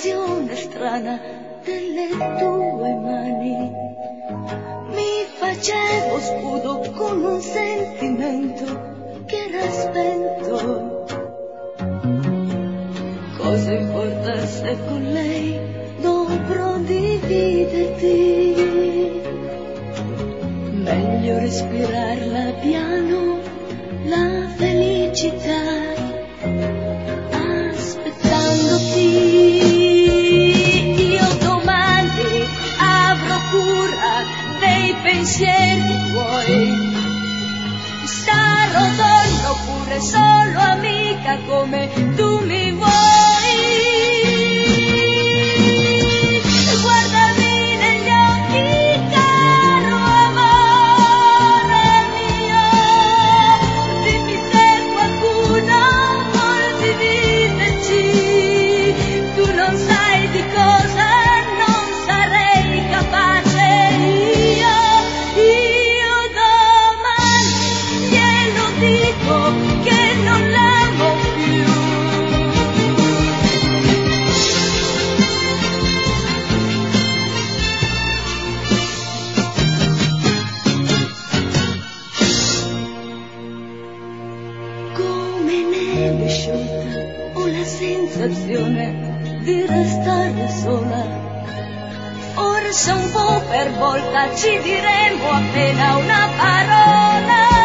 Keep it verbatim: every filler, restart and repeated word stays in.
sensazione strana delle tue mani. Mi facevo scudo con un sentimento che era spento. Cosa importa se con lei dovrò dividerti? Meglio respirarla piano, la felicità, io domani avrò cura dei pensieri tuoi. Sarò donna oppure solo amica come tu mi vuoi. Guardami negli occhi, caro amore mio, dimmi se qualcuno vuol dividerci. Tu non sai di cosa non sarei capace io, io domani glielo dico che non l'amo più. Come neve sciolta ho la sensazione di restare sola. Forse un po' per volta ci diremo appena una parola.